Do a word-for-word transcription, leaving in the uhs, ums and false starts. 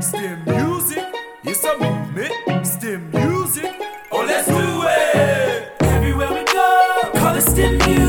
Stem music, it's a movement. Stem music, oh let's do it. Everywhere we go, call it stem music.